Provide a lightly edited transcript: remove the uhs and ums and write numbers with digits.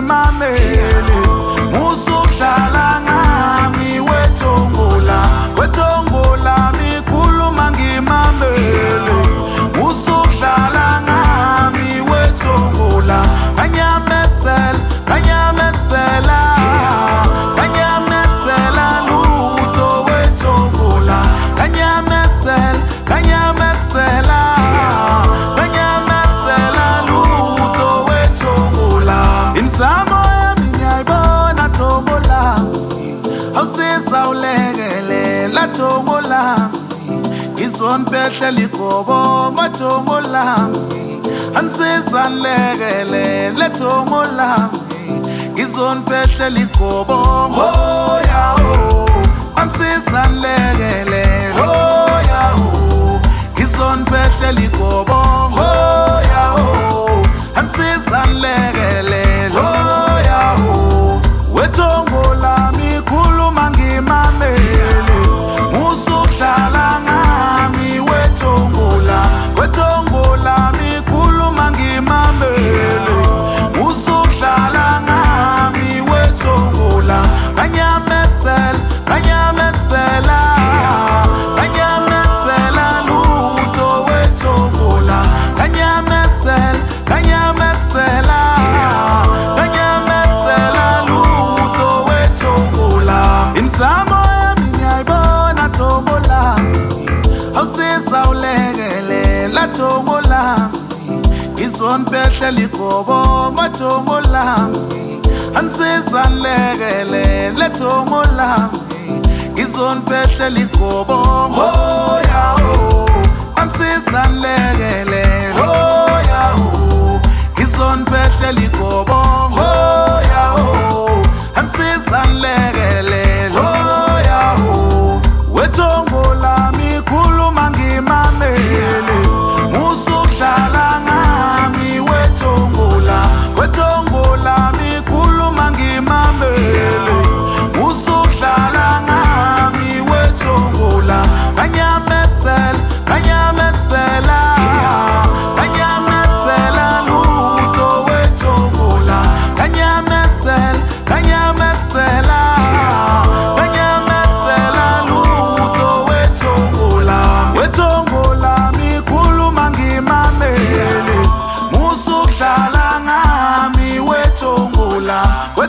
ngimamele musudlala ngami wethongola mikhuluma ngimamele musudlala ngami wethongola kanyamesela lutho wethongola kanyamesela lutho wethongola insamo yami ngiyayibona thongola awusizawulekelela thongola ngizonipehlela ligobo ngothongola ansizanlekelele thongola ngizonipehlela ligobo hoya ho ansizanlekelele hoya ho ngizonipehlela ligobo hoya ho ansizanlekelele hoya ho wethongola mikhuluma ngimamele musudlala ngami wethongola mikhuluma ngimamele musudlala ngami wethongola kanyamesela lutho wethongola kanyamesela lutho wethongola insamo yami ngiyayibona thongola awusizawulekelela thongola ngizonipehlela ligobo ngothongola ansizanlekelele thongola ngizonipehlela ligobo hoya ho ansizanlekelele hoya ho ngizonipehlela ligobo hoya ho ansizanlekelele hoya ho wethongola mikhuluma ngimamele musudlala ngami wethongola mikhuluma ngimamele musudlala ngami wethongola kanyamesela lutho wethongola kanyamesela lutho wethongola mikhuluma ngimamele musudlala ngami wethongola